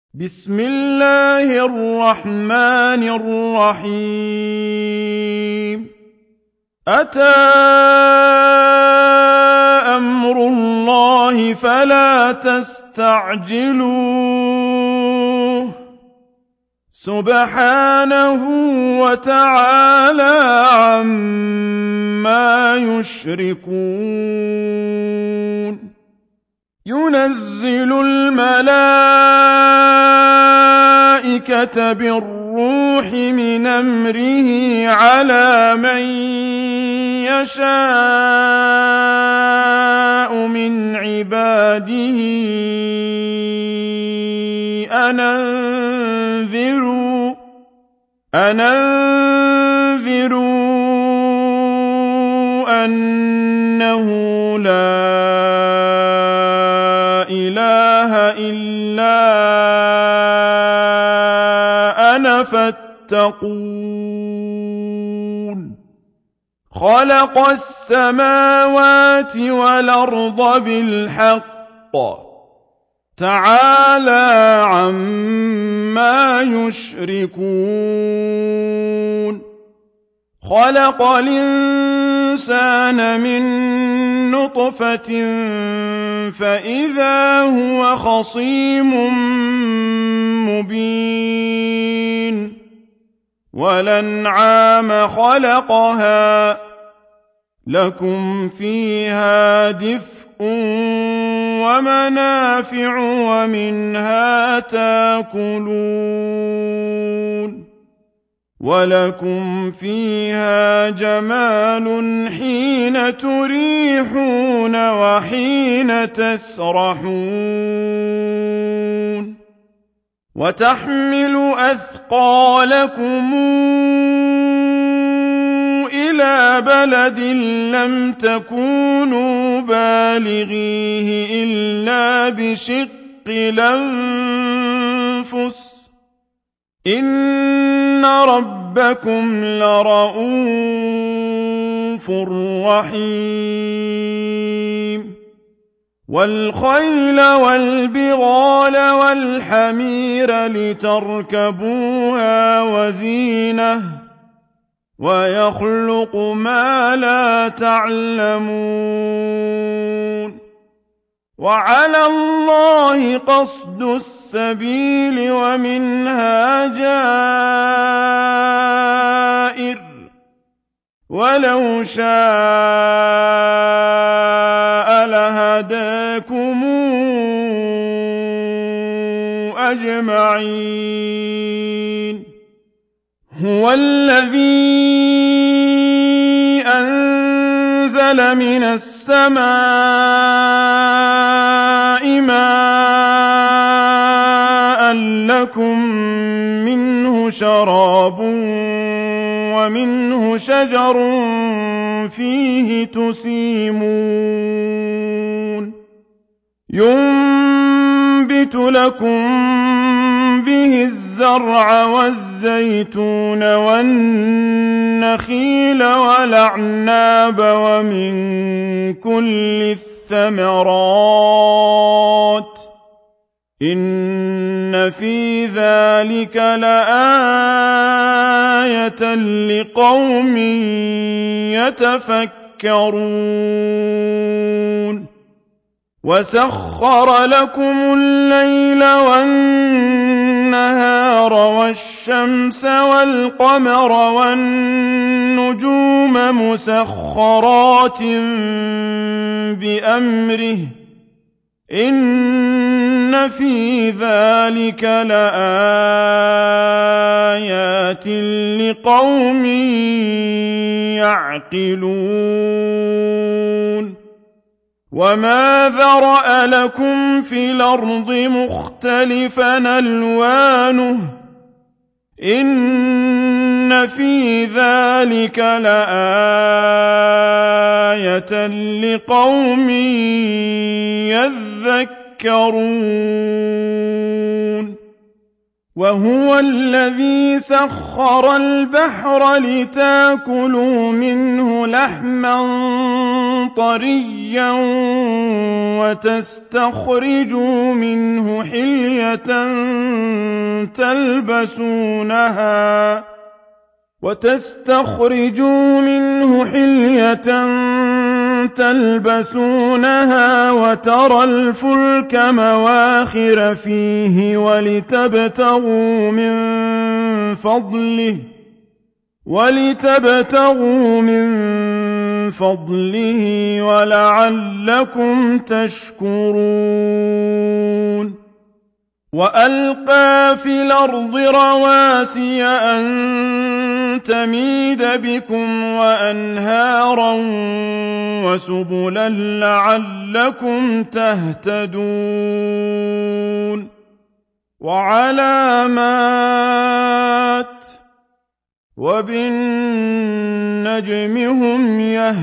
بسم الله الرحمن الرحيم أتى أمر الله فلا تستعجلوه سبحانه وتعالى عما يشركون ينزل الملائكة بالروح من أمره على من يشاء من عباده أن أنذروا أنه لا إله إلا أنا فاتقون خلق السماوات والأرض بالحق تعالى عما يشركون خلق الإنسان من نطفة فإذا هو خصيم مبين والأنعام خلقها لكم فيها دفء ومنافع ومنها تاكلون ولكم فيها جمال حين تريحون وحين تسرحون وتحمل أثقالكم إلى بلد لم تكونوا بالغيه إلا بشق الأنفس إن ربكم لرءوف رحيم والخيل والبغال والحمير لتركبوها وزينة ويخلق ما لا تعلمون وعلى الله قصد السبيل ومنها جائر ولو شاء لهداكم أجمعين هو الذي أنزل من السماء ماء لكم منه شراب ومنه شجر فيه تسيمون ينبت لكم به الزرع والزيتون والنخيل والأعناب ومن كل الثمرات إن في ذلك لآية لقوم يتفكرون وسخر لكم الليل والنهار والشمس والقمر والنجوم مسخرات بأمره إن في ذلك لآيات لقوم يعقلون وما ذرأ لكم في الأرض مختلفا ألوانه إن في ذلك لآية لقوم يذكرون وهو الذي سخر البحر لتاكلوا منه لحما طريا وتستخرجوا منه حلية تلبسونها وترى الفلك مواخر فيه ولتبتغوا من فضله ولعلكم تشكرون وألقى في الأرض رواسي أن تميد بكم وأنهارا وسبلا لعلكم تهتدون وعلامات وبالنجم هم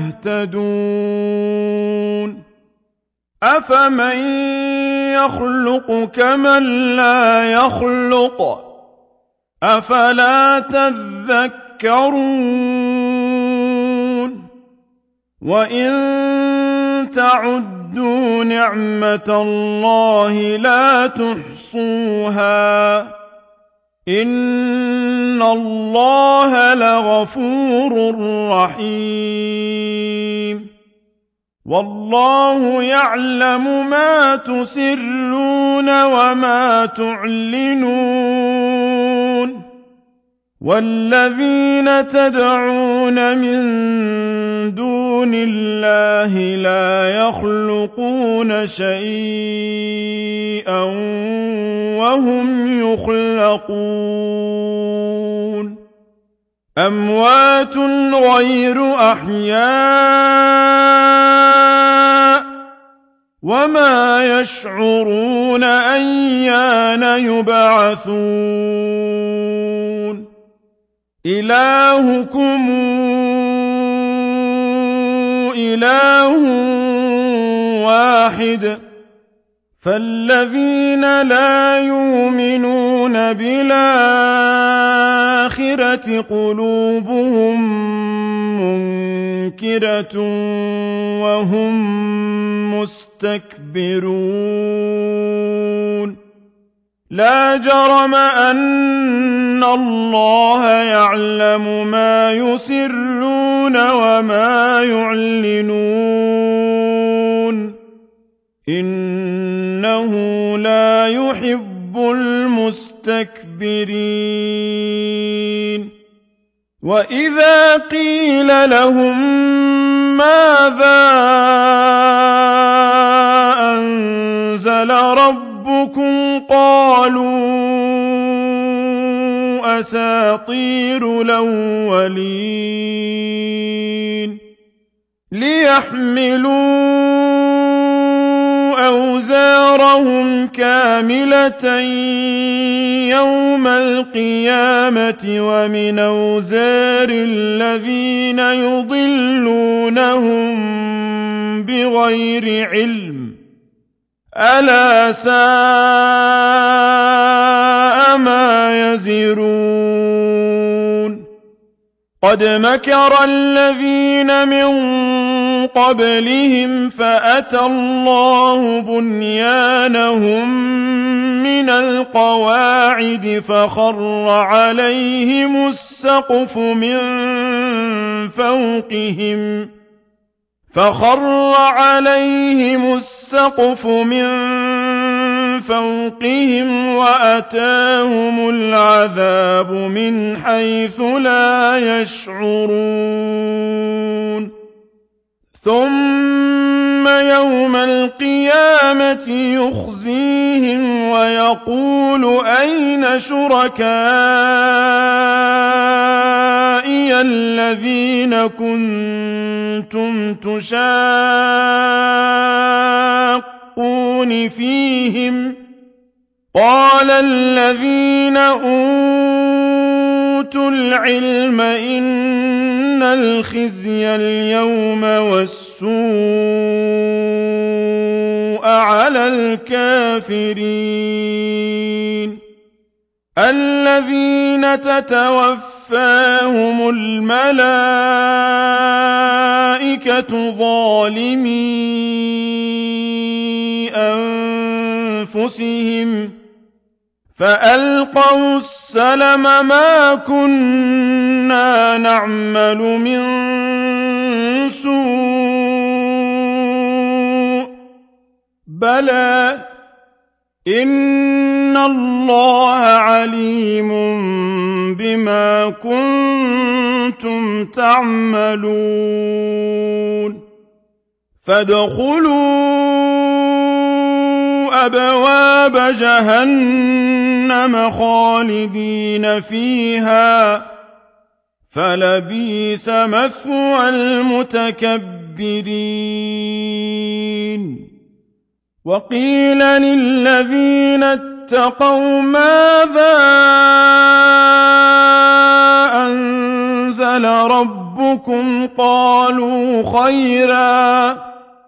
يهتدون أفمن يخلق كمن لا يخلق أفلا تذكرون وإن تعدوا نعمة الله لا تحصوها إن الله لغفور رحيم والله يعلم ما تسرون وما تعلنون والذين تدعون من دون الله لا يخلقون شيئا وهم يخلقون أموات غير أحياء وما يشعرون أيان يبعثون إلهكم إله واحد فالذين لا يؤمنون بالآخرة قلوبهم منكرة وهم مستكبرون لا جرم أن الله يعلم ما يسرون وما يعلنون إنه لا يحب المستكبرين وإذا قيل لهم ماذا أنزل ربكم قالوا أساطير الأولين ليحملوا أوزارهم كاملة يوم القيامة ومن أوزار الذين يضلونهم بغير علم ألا ساء ما يزرون قد مكر الذين من قبلهم فأتى الله بنيانهم من القواعد فخر عليهم السقف من فوقهم وأتاهم العذاب من حيث لا يشعرون ثم يوم القيامة يخزيهم ويقول أين شركائي الذين كنتم تشاقون فيهم قال الذين أوتوا العلم إن الخزي اليوم والسوء على الكافرين الذين تتوفاهم الملائكة ظالمي أنفسهم فألقوا السلم ما كنا نعمل من سوء بلى إن الله عليم بما كنتم تعملون فادخلوا أبواب جهنم خالدين فيها فلبئس مثوى المتكبرين وقيل للذين اتقوا ماذا أنزل ربكم قالوا خيرا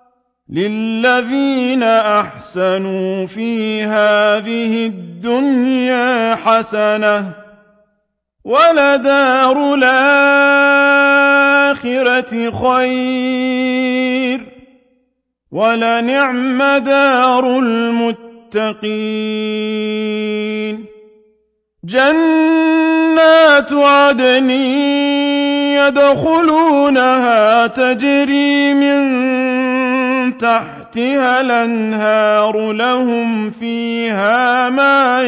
للذين أحسنوا في هذه الدنيا حسنة ولدار الآخرة خير ولنعم دار المتقين جنات عدن يدخلونها تجري من تحتها الأنهار لهم فيها ما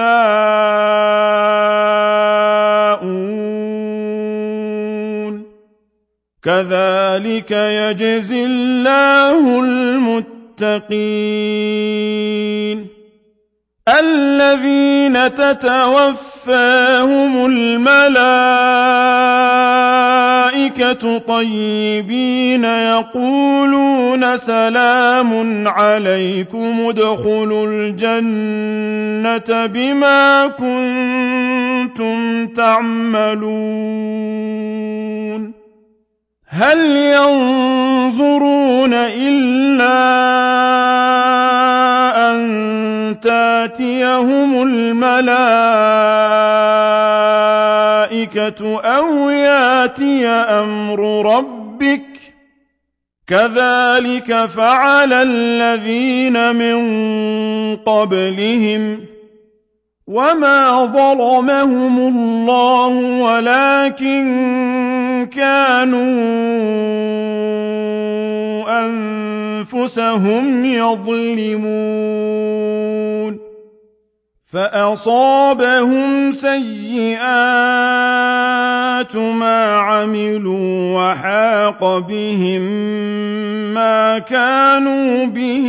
يشاءون كذلك يجزي الله المتقين الذين تتوفاهم الملائكة طيبين يقولون سلام عليكم ادخلوا الجنة بما كنتم تعملون هل ينظرون إلا أن تاتيهم الملائكة أو ياتي أمر ربك كذلك فعل الذين من قبلهم وما ظلمهم الله ولكن كانوا أنفسهم يظلمون فأصابهم سيئات ما عملوا وحاق بهم ما كانوا به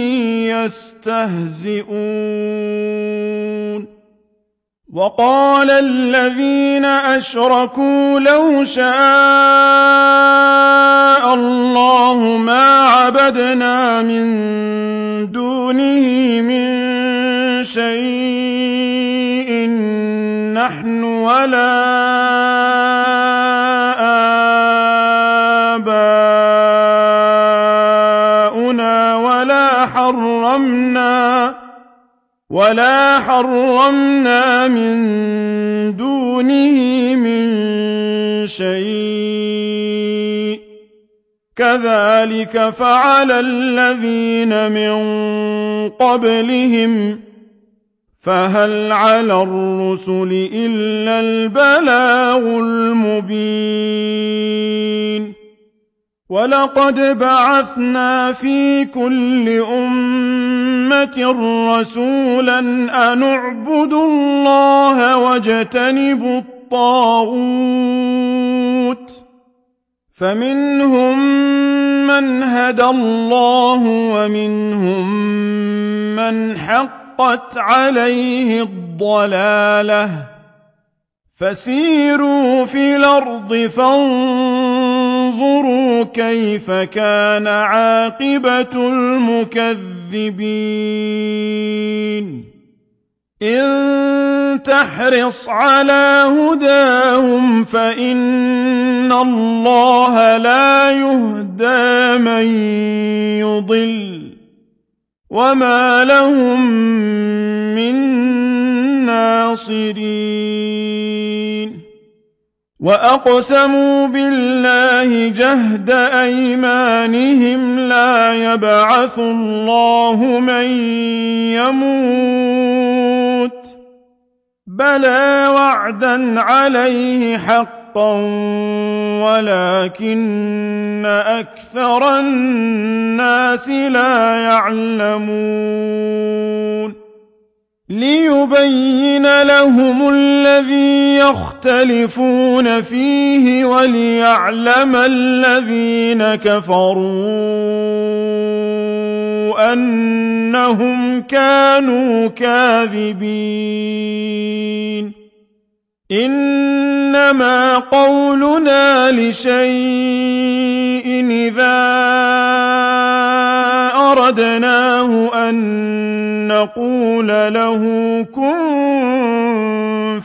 يستهزئون وقال الذين أشركوا لو شاء الله ما عبدنا من دونه من شيء نحن ولا آباؤنا ولا حرمنا من دونه من شيء كذلك فعل الذين من قبلهم فهل على الرسل إلا البلاغ المبين ولقد بعثنا في كل أمة رسولا أن اعبدوا الله واجتنبوا الطاغوت فمنهم من هدى الله ومنهم من حقت عليه الضلالة فسيروا في الأرض فانظروا كيف كان عاقبة المكذبين إن تحرص على هداهم فإن الله لا يهدى من يضل وما لهم من ناصرين ناصرين وأقسموا بالله جهد أيمانهم لا يبعث الله من يموت بلى وعدا عليه حقا ولكن أكثر الناس لا يعلمون ليبين لهم الذي يختلفون فيه وليعلم الذين كفروا أنهم كانوا كاذبين إنما قولنا لشيء إذا أردناه أن نقول له كن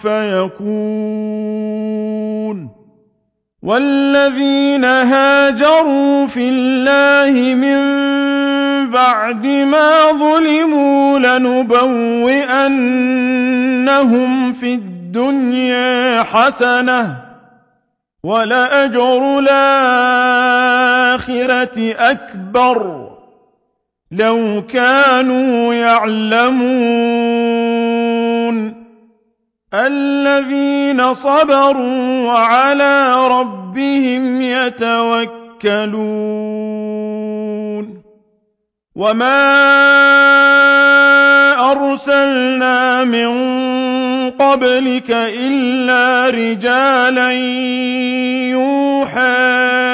فيكون والذين هاجروا في الله من بعد ما ظلموا لنبوئنهم في الدنيا حسنة ولأجر الآخرة أكبر لو كانوا يعلمون الذين صبروا وعلى ربهم يتوكلون وما أرسلنا من قبلك إلا رجالا يوحى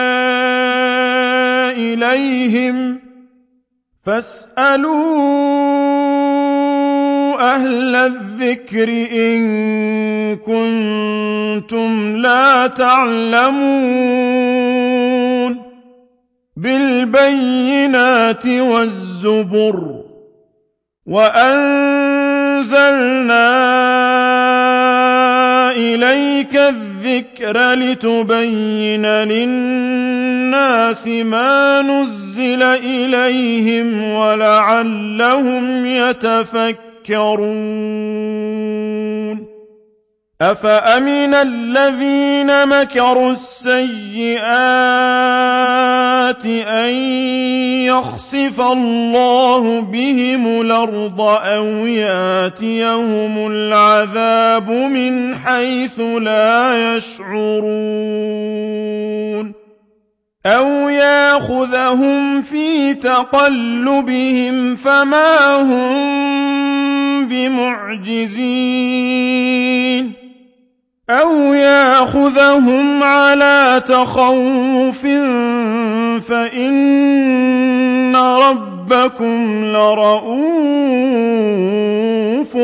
إليهم فاسألوا أهل الذكر إن كنتم لا تعلمون بالبينات والزبر وأنزلنا إليك الذكر لتبين للناس ما نزل إليهم ولعلهم يتفكرون أفأمن الذين مكروا السيئات أن يخسف الله بهم الأرض أو ياتيهم العذاب من حيث لا يشعرون أو ياخذهم في تقلبهم فما هم بمعجزين أو ياخذهم على تخوف فإن ربكم لرءوف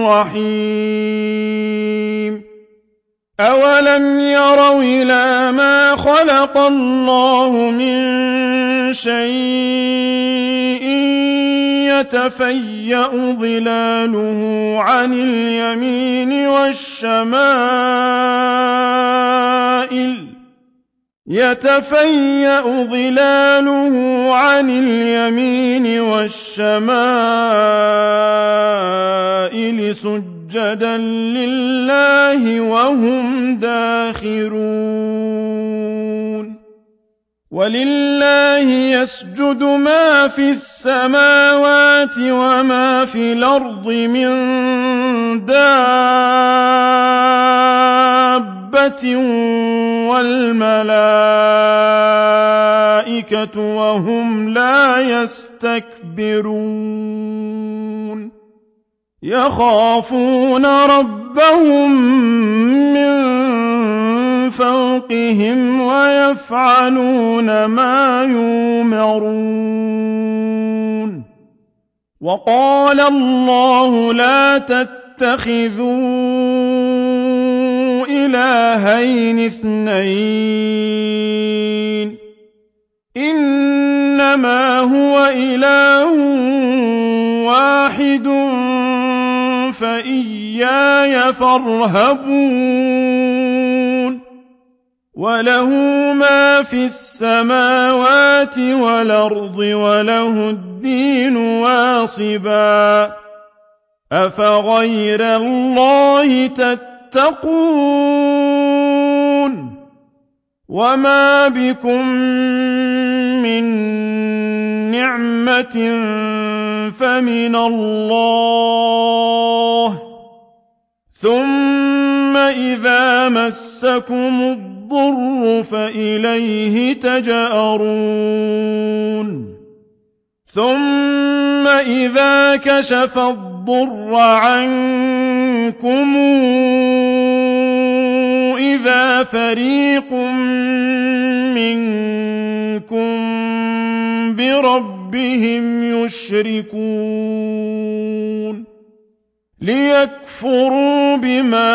رحيم أولم يروا إلى ما خلق الله من شيء يتفيأ ظلاله عن اليمين والشمائل سجدا لله وهم داخرون ولله يسجد ما في السماوات وما في الأرض من دابة والملائكة وهم لا يستكبرون يخافون ربهم من فوقهم ويفعلون ما يؤمرون وقال الله لا تتخذوا إلهين اثنين إنما هو إله واحد فإياي فارهبون وله ما في السماوات والأرض وله الدين واصبا أفغير الله تتقون وما بكم من نعمة فمن الله ثم إذا مسكم الضر فإليه تجأرون ثم إذا كشف الضر عنكم إذا فريق منكم بربهم يشركون ليكفروا بما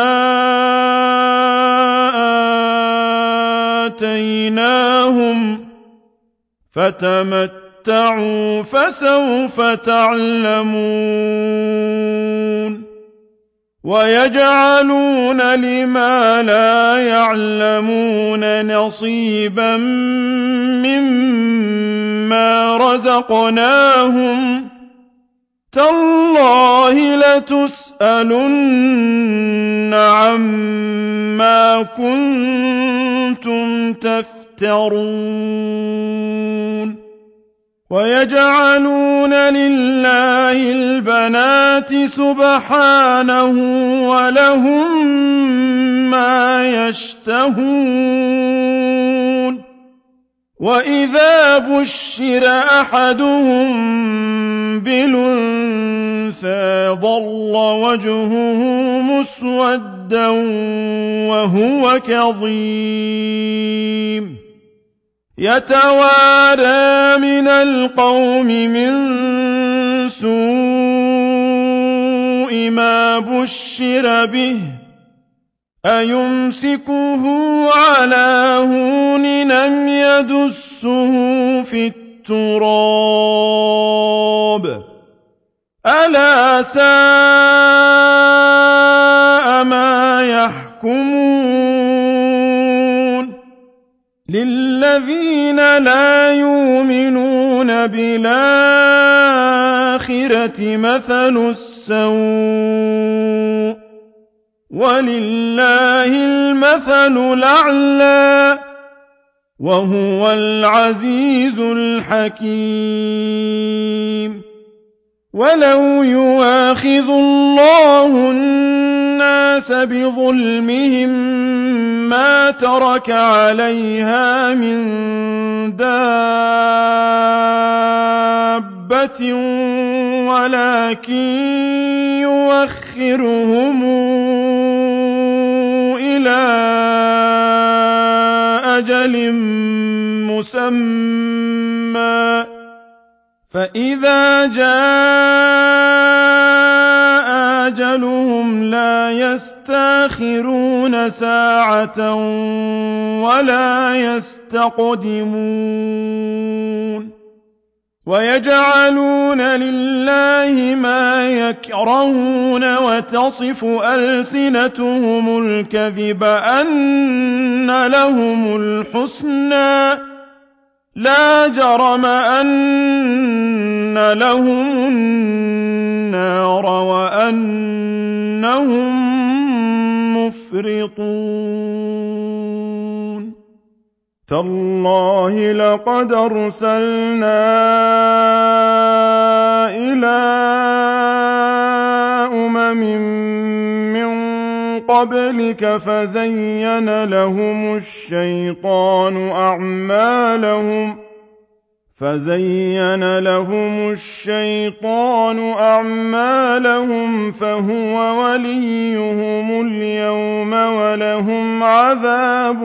آتيناهم فتمتعوا فسوف تعلمون ويجعلون لما لا يعلمون نصيبا مما رزقناهم تالله لتسألن عما كنتم تفترون ويجعلون لله البنات سبحانه ولهم ما يشتهون وإذا بشر أحدهم بالأنثى ظل وجهه مسودا وهو كظيم يتوارى من القوم من سوء ما بشر به أيمسكه على هون أم يدسه في التراب ألا ساء ما يحكمون للذين لا يؤمنون بالآخرة مثل السوء ولله المثل الأعلى وهو العزيز الحكيم ولو يؤاخذ الله الناس بظلمهم ما ترك عليها من دابة ولكن يؤخرهم إلى أجل مسمى فإذا جاء أجلهم لا يستأخرون ساعة ولا يستقدمون ويجعلون لله ما يكرهون وتصف ألسنتهم الكذب أن لهم الحسنى لا جرم أن لهم النار وأنهم مفرطون تالله لقد أرسلنا إلى أمم من قبلك فزين لهم الشيطان أعمالهم فهو وليهم اليوم ولهم عذاب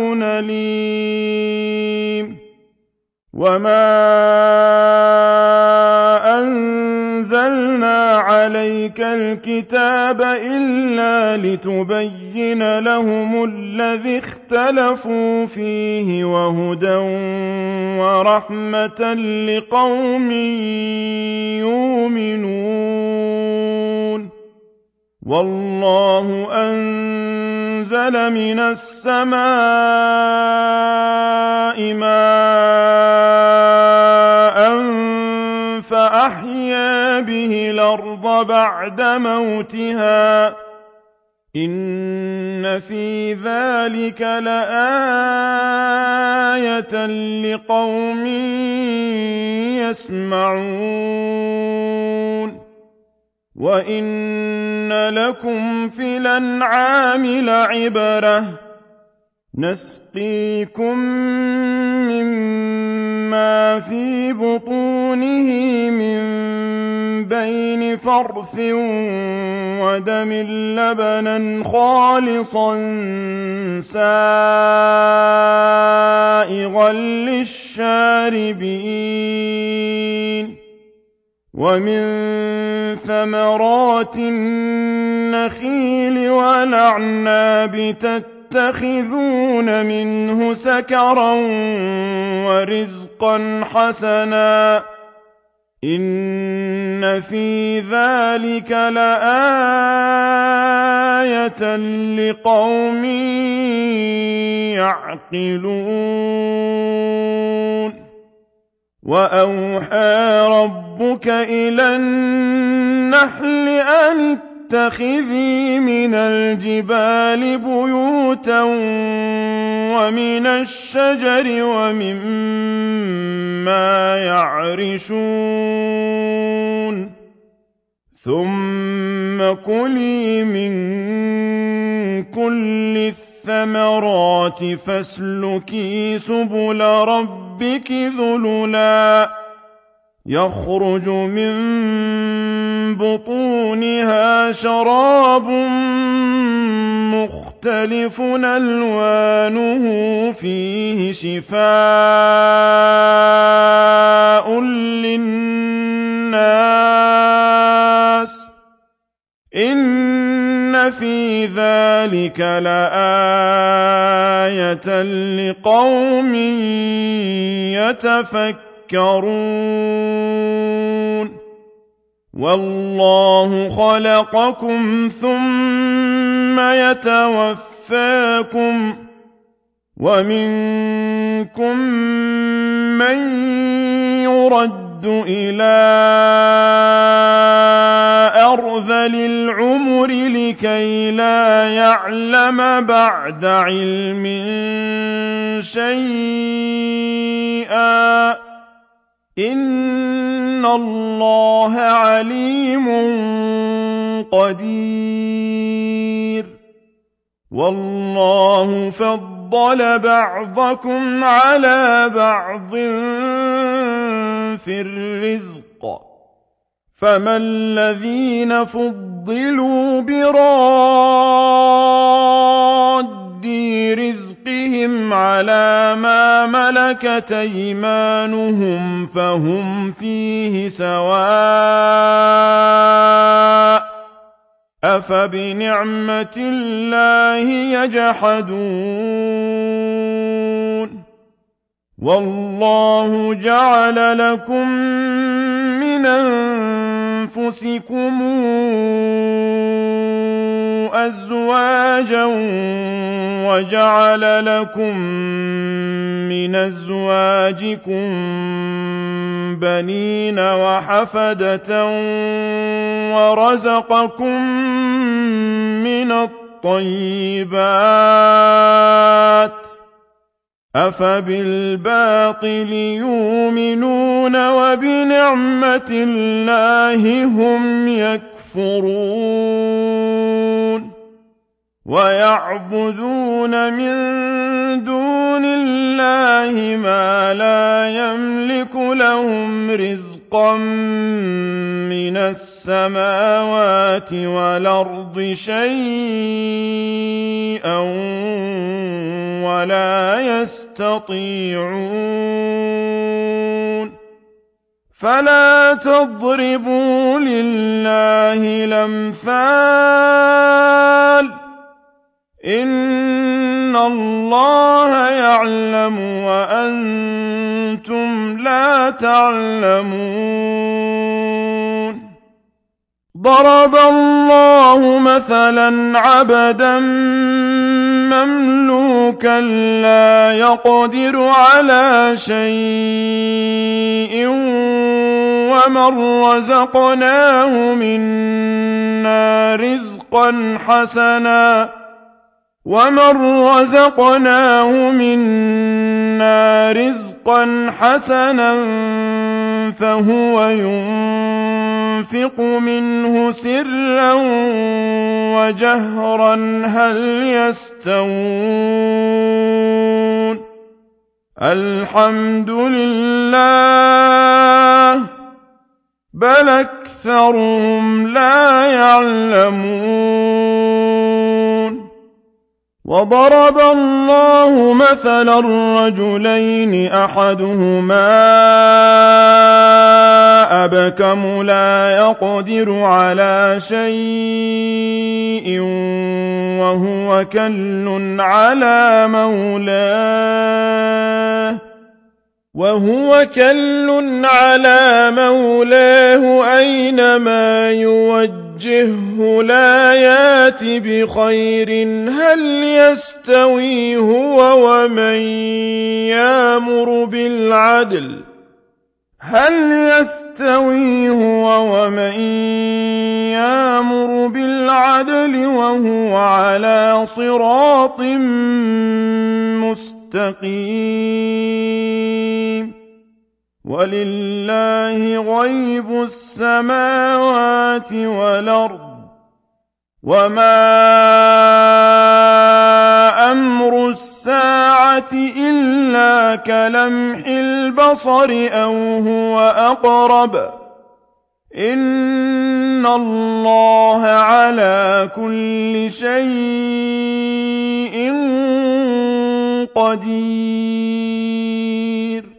أليم وما أنزلنا عليك الكتاب إلا لتبين لهم الذي اختلفوا فيه وهدى ورحمة لقوم يؤمنون والله أنزل من السماء ماء فأحيا به الأرض بعد موتها إن في ذلك لآية لقوم يسمعون وإن لكم في الأنعام لعبرة نسقيكم مما في بطونه من بين فرث ودم لبنا خالصا سائغا للشاربين ومن ثمرات النخيل والأعناب تتخذون منه سكرا ورزقا حسنا إن في ذلك لآية لقوم يعقلون وأوحى ربك إلى النحل أن اتخذي من الجبال بيوتا ومن الشجر ومما يعرشون ثم كلي من كل الثمرات فاسلكي سبل ربك ذللا يخرج من بطونها شراب مختلف ألوانه فيه شفاء للناس إن في ذلك لآية لقوم يتفكرون والله خلقكم ثم يتوفاكم ومنكم من يرد إلى أرذل العمر لكي لا يعلم بعد علم شيئا إن الله عليم قدير والله فضل بعضكم على بعض في الرزق فما الذين فضلوا براد رزقهم على ما ملكت أيمانهم فهم فيه سواء أفبنعمة الله يجحدون والله جعل لكم من أنفسكم أزواجا وجعل لكم من أزواجكم بنين وحفدة ورزقكم من الطيبات أفبالباطل يؤمنون وبنعمة الله هم يكفرون ويعبدون من دون الله ما لا يملك لهم رزقا من السماوات والأرض شيئا ولا يستطيعون فلا تضربوا لله الأمثال إن الله يعلم وأنتم لا تعلمون ضرب الله مثلا عبدا مملوكا لا يقدر على شيء ومن رزقناه منا رزقا حسنا فهو ينفق منه سرا وجهرا هل يستوون الحمد لله بل أكثرهم لا يعلمون وضرب الله مثلا رجلين أحدهما أبكم لا يقدر على شيء وهو كل على مولاه أينما يوجهه لا يات بخير هل يستوي هو ومن يامر بالعدل وهو على صراط مستقيم ولله غيب السماوات والأرض وما أمر الساعة إلا كلمح البصر أو هو أقرب إن الله على كل شيء قدير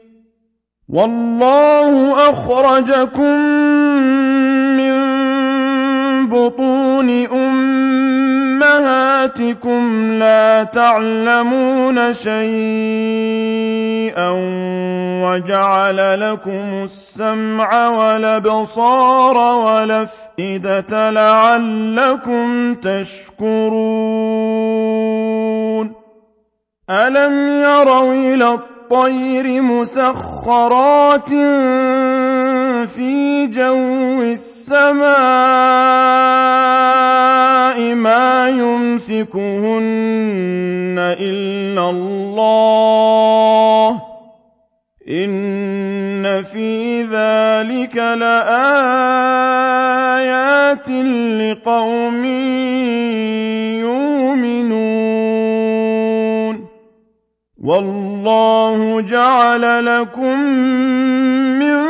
والله أخرجكم من بطون أمهاتكم لا تعلمون شيئا وجعل لكم السمع والأبصار والأفئدة لعلكم تشكرون ألم يروا إلى الطير مسخرات في جو السماء ما يمسكهن إلا الله إن في ذلك لآيات لقوم يؤمنون والله جعل لكم من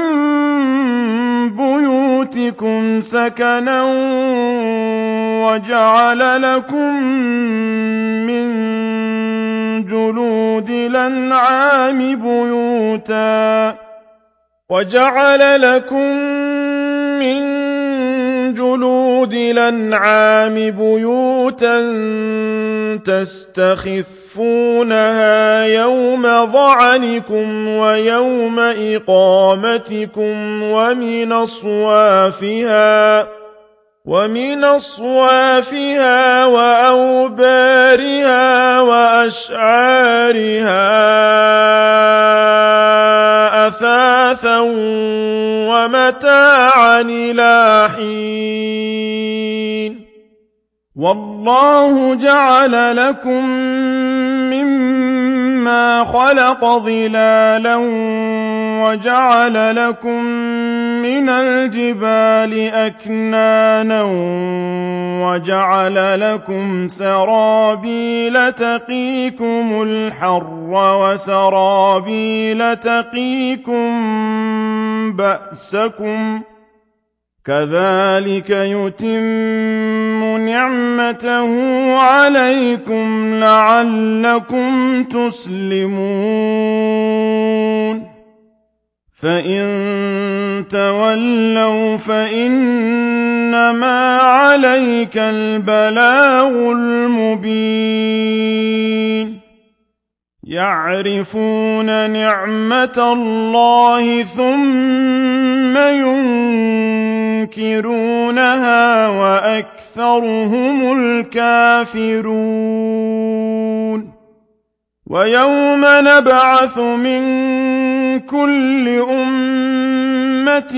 بيوتكم سكنا وجعل لكم من جلود الأنعام بيوتا تستخفونها يوم ظعنكم ويوم إقامتكم ومن أصوافها وأوبارها وأشعارها أثاثا ومتاعا إلى حين والله جعل لكم مما خلق ظلالا وجعل لكم من الجبال أكنانا وجعل لكم سرابيل تقيكم الحر وسرابيل تقيكم بأسكم كذلك يتم نعمته عليكم لعلكم تسلمون فإن تولوا فإنما عليك البلاغ المبين يعرفون نعمة الله ثم ينكرونها ينكرونها وأكثرهم الكافرون ويوم نبعث من كل أمة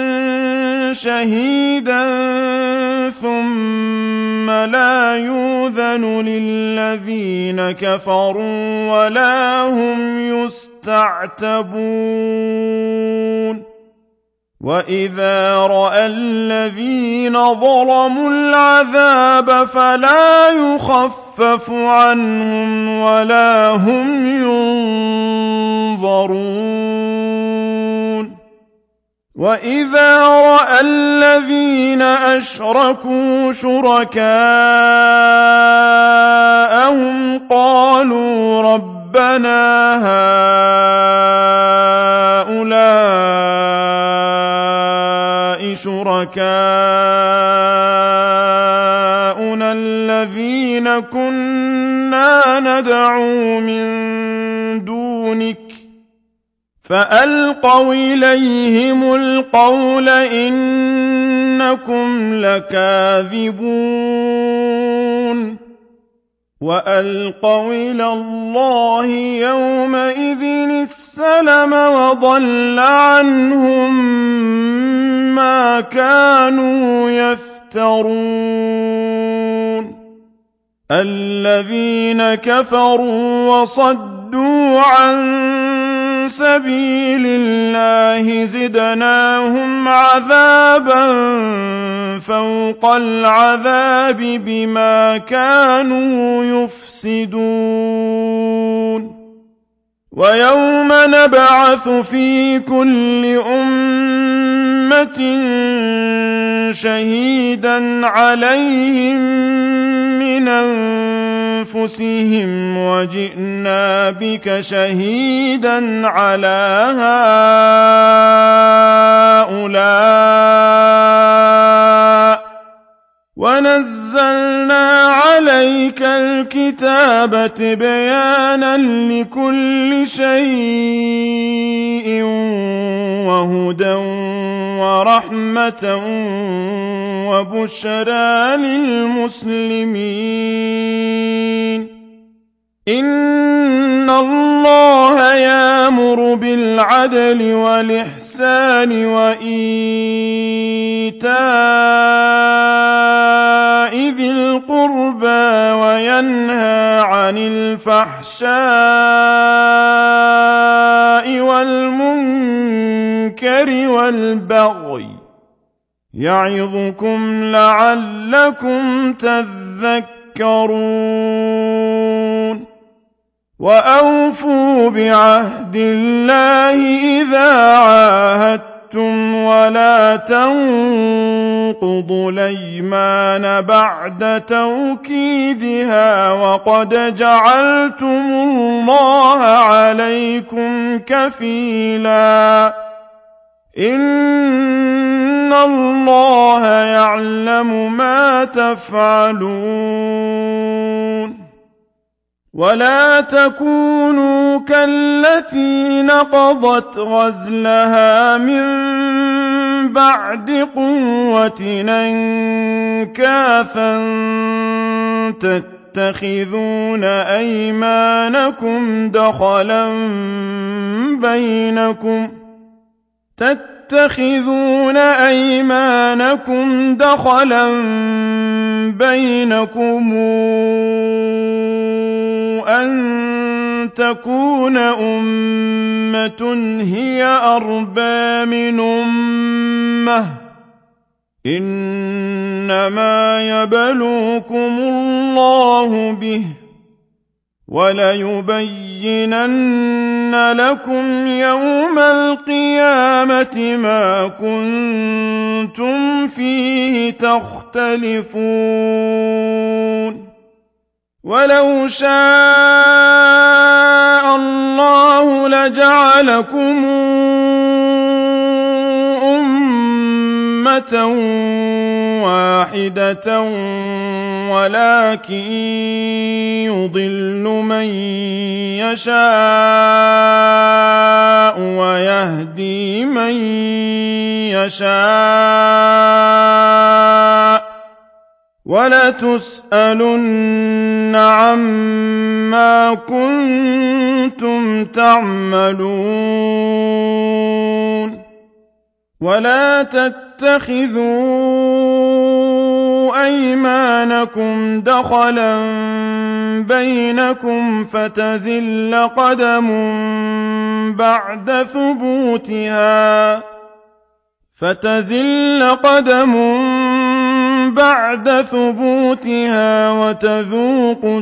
شهيدا ثم لا يؤذن للذين كفروا ولا هم يستعتبون وإذا رأى الذين ظلموا العذاب فلا يخفف عنهم ولا هم ينظرون وإذا رأى الذين أشركوا شركاءهم قالوا ربنا هؤلاء شركاؤنا الذين كنا ندعو من دونك فألقوا إليهم القول إنكم لكاذبون وألقوا إلى الله يومئذ السلم وضل عنهم ما كانوا يفترون الذين كفروا وصدوا عن سبيل الله زدناهم عذابا فوق العذاب بما كانوا يفسدون ويوم نبعث في كل أمة شهيدا عليهم من أنفسهم وجئنا بك شهيدا على هؤلاء ونزلنا عليك الكتاب بيانا لكل شيء وهدى ورحمة وبشرى للمسلمين إن الله يأمر بالعدل والإحسان وإيتاء ذي القربى وينهى عن الفحشاء والمنكر والبغي يعظكم لعلكم تذكرون وأوفوا بعهد الله إذا عاهدتم ولا تنقضوا الأيمان بعد توكيدها وقد جعلتم الله عليكم كفيلا إن الله يعلم ما تفعلون ولا تكونوا كالتي نقضت غزلها من بعد قوة أنكاثا تتخذون أيمانكم دخلا بينكم أن تكون أمة هي أربى من أمة إنما يبلوكم الله به وليبينن لكم يوم القيامة ما كنتم فيه تختلفون ولو شاء الله لجعلكم أمة واحدة ولكن يضل من يشاء ويهدي من يشاء ولتسألن عما كنتم تعملون ولا تتخذوا أيمانكم دخلا بينكم فتزل قدم بعد ثبوتها وتذوقوا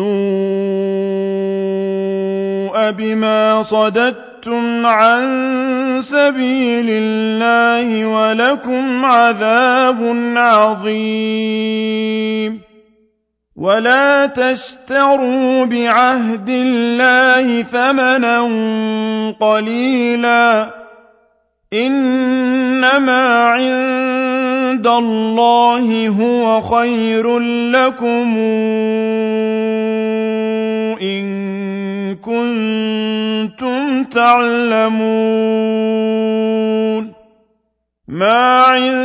السوء بما صددتم عن سبيل الله ولكم عذاب عظيم ولا تشتروا بعهد الله ثمنا قليلا إنما عند الله هو خير لكم إن كنتم تعلمون ما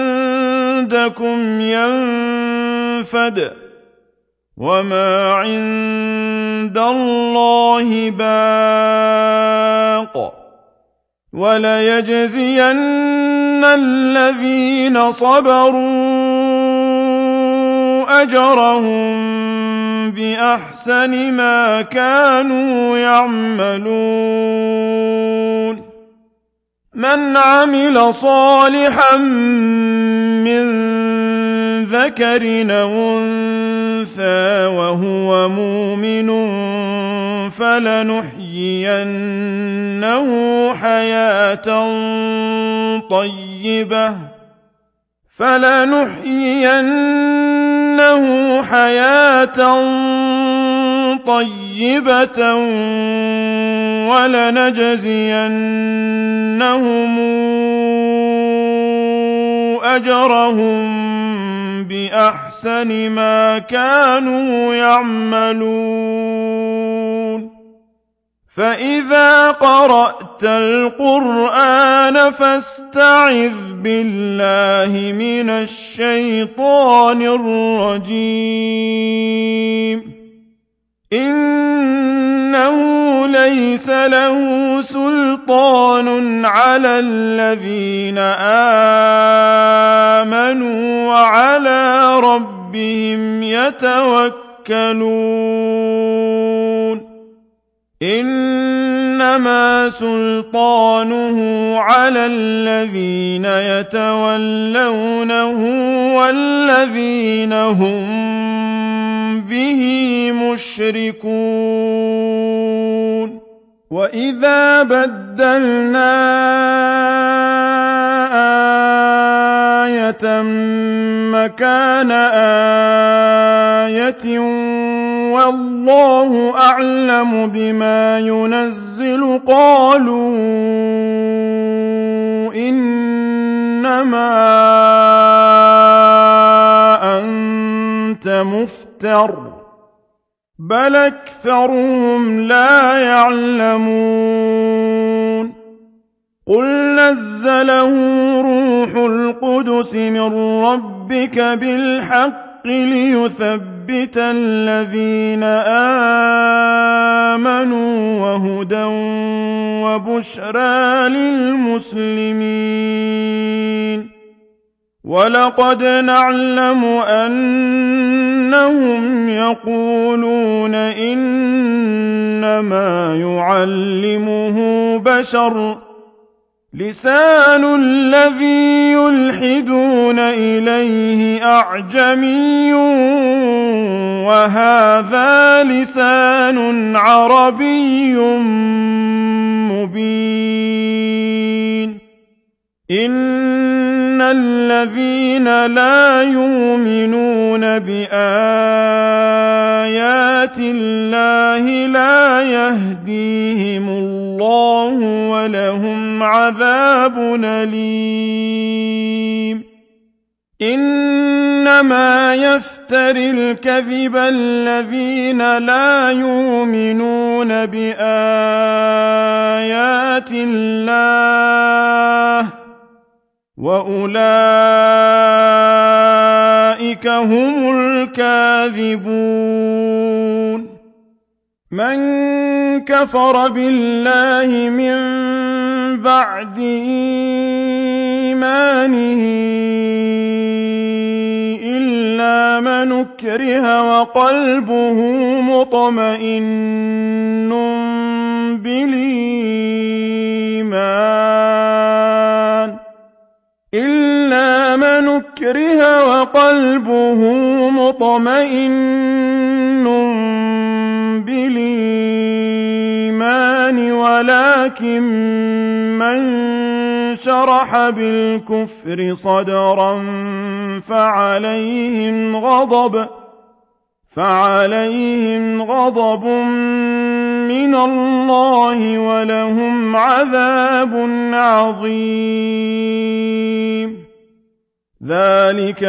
عندكم ينفد وما عند الله باق وليجزين الذين صبروا أجرهم بأحسن ما كانوا يعملون من عمل صالحا من ذكر أو أنثى وهو مؤمن فلنحيينه حياة طيبة ولنجزينهم أجرهم بأحسن ما كانوا يعملون فإذا قرأت القرآن فاستعذ بالله من الشيطان الرجيم إنه ليس له سلطان على الذين آمنوا وعلى ربهم يتوكلون إنما سلطانه على الذين يتولونه والذين هم به مشركون وإذا بدلنا آية مكان آية والله أعلم بما ينزل قالوا إنما أنت مفتر بل أكثرهم لا يعلمون قل نزله روح القدس من ربك بالحق ليثبت الذين آمنوا وهدى وبشرى للمسلمين ولقد نعلم أنهم يقولون إنما يعلمه بشر لسان الذي يلحدون إليه أعجمي وهذا لسان عربي مبين إن الذين لا يؤمنون بآيات الله لا يهديهم الله ولهم عذاب أليم إنما إنما يفتري الكذب الذين لا يؤمنون بآيات الله وأولئك هم الكاذبون من كفر بالله من بعد إيمانه إلا من أكره وقلبه مطمئن بالإيمان ولكن من شرح بالكفر صدرا فعليهم غضب من الله ولهم عذاب عظيم ذلك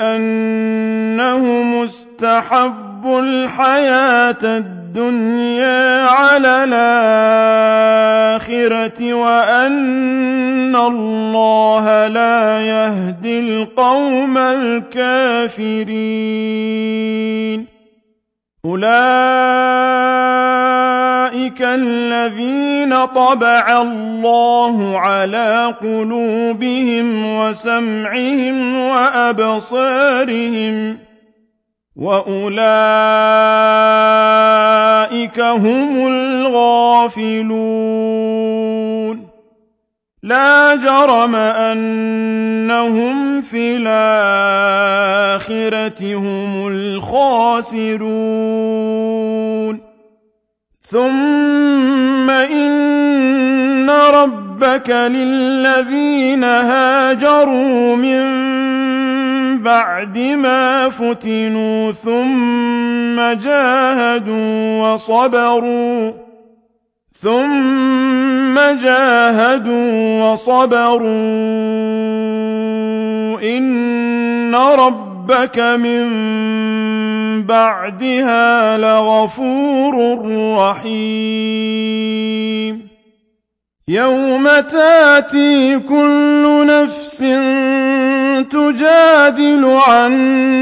بأنهم استحبوا الحياة الدنيا على الآخرة وأن الله لا يهدي القوم الكافرين أولئك الذين طبع الله على قلوبهم وسمعهم وأبصارهم وأولئك هم الغافلون لا جرم أنهم في الآخرة هم الخاسرون ثم إن ربك للذين هاجروا من بعد ما فتنوا ثم جاهدوا وصبروا إن ربك من بعدها لغفور رحيم يوم تاتي كل نفس تجادل عن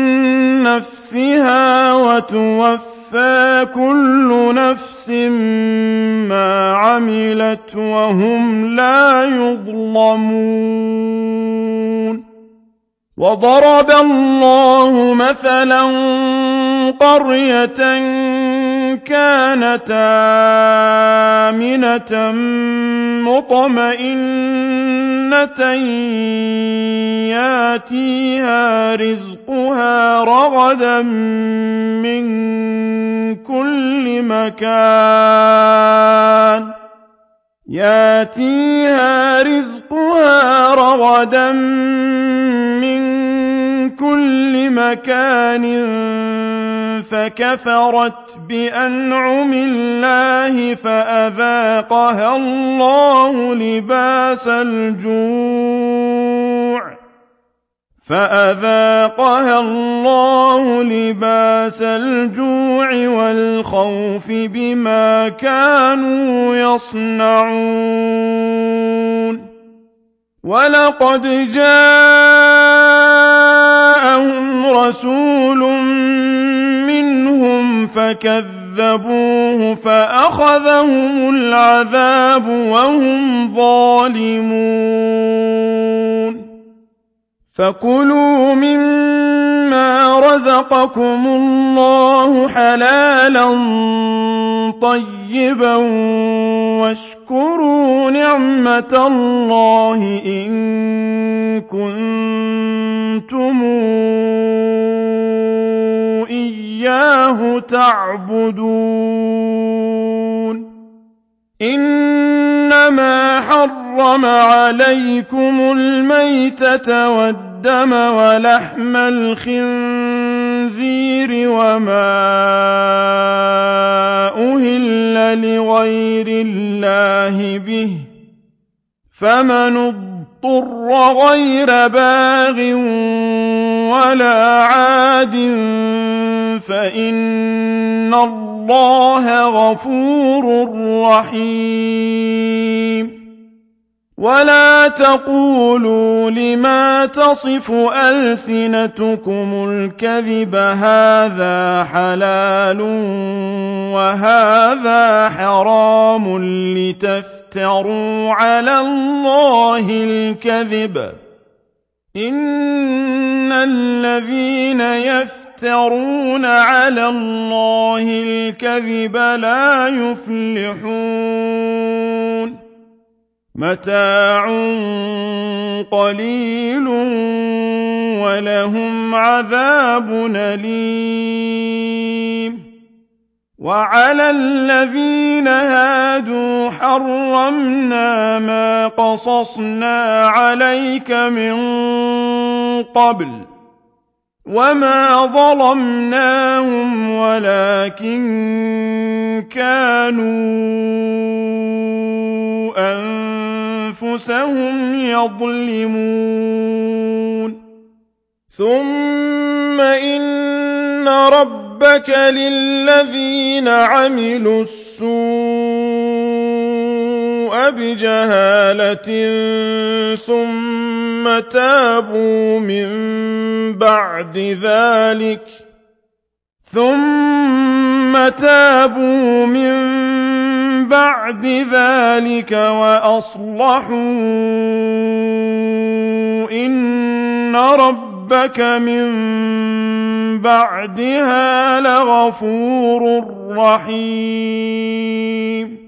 نفسها وتوفى كل نفس ما عملت وهم لا يظلمون وضرب الله مثلا قرية كانت آمنة مطمئنة ياتيها رزقها رغدا من كل مكان فكفرت بأنعم الله فأذاقها الله لباس الجوع والخوف بما كانوا يصنعون ولقد جاءهم رسول منهم فكذبوه فأخذهم العذاب وهم ظالمون فكلوا مما رزقكم الله حلالا طيبا واشكروا نعمة الله إن كنتم إياه تعبدون إنما حرم عليكم الميتة والدم ولحم الخنزير وما أهل لغير الله به فمن اضطر غير باغ ولا عاد فإن الله غفور رحيم. ولا تقولوا لما تصف ألسنتكم الكذب هذا حلال وهذا حرام لتفتروا على الله الكذب. إن الذين يفترون على الله الكذب لا يفلحون. متاع قليل ولهم عذاب أليم. وعلى الذين هادوا حرمنا ما قصصنا عليك من قبل وما ظلمناهم ولكن كانوا أنفسهم يظلمون. ثم إن ربك للذين عملوا السوء بجهالة ثم تابوا من بعد ذلك وأصلحوا إن ربك من بعدها لغفور رحيم.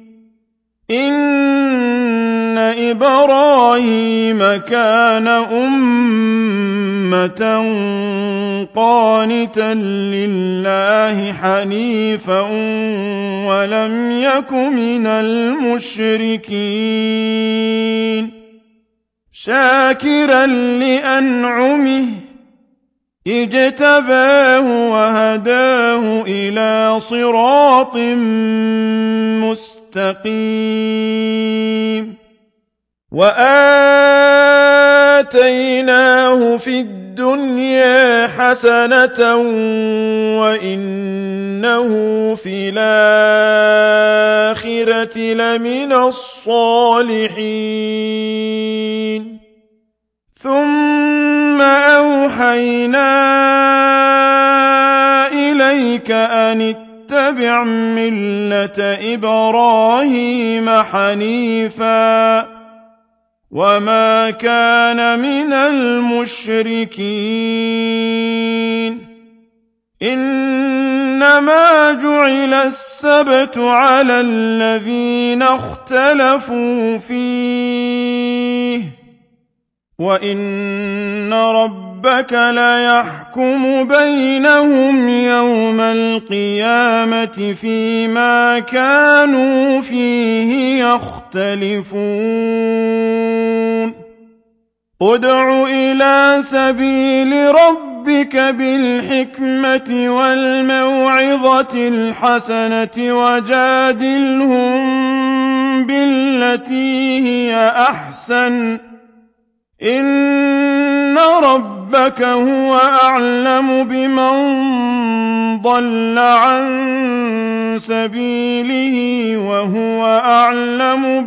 إن إبراهيم كان أمة قانتا لله حنيفا ولم يك من المشركين شاكرا لأنعمه اجتباه وهداه إلى صراط مستقيم. وآتيناه في الدنيا حسنة وإنه في الآخرة لمن الصالحين. ثم أوحينا إليك أن اتبع ملة إبراهيم حنيفا وما كان من المشركين. إنما جعل السبت على الذين اختلفوا فيه وإن ربك ليحكم بينهم يوم القيامة فيما كانوا فيه يختلفون. ادع إلى سبيل ربك بالحكمة والموعظة الحسنة وجادلهم بالتي هي أحسن إن ربك هو أعلم بمن ضل عن سبيله وهو أعلم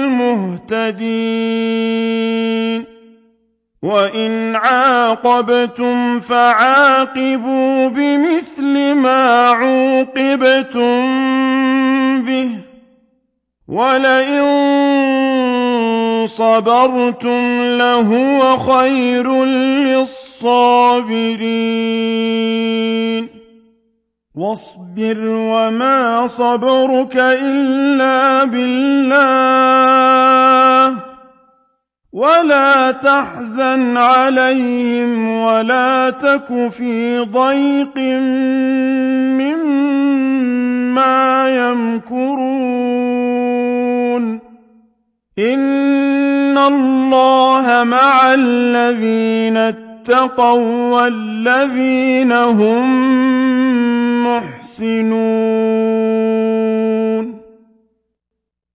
بالمهتدين. وإن عاقبتم فعاقبوا بمثل ما عوقبتم به ولئن صبرتم لهو خير للصابرين. واصبر وما صبرك إلا بالله ولا تحزن عليهم ولا تك في ضيق مما يمكرون. إن الله مع الذين اتقوا والذين هم محسنون.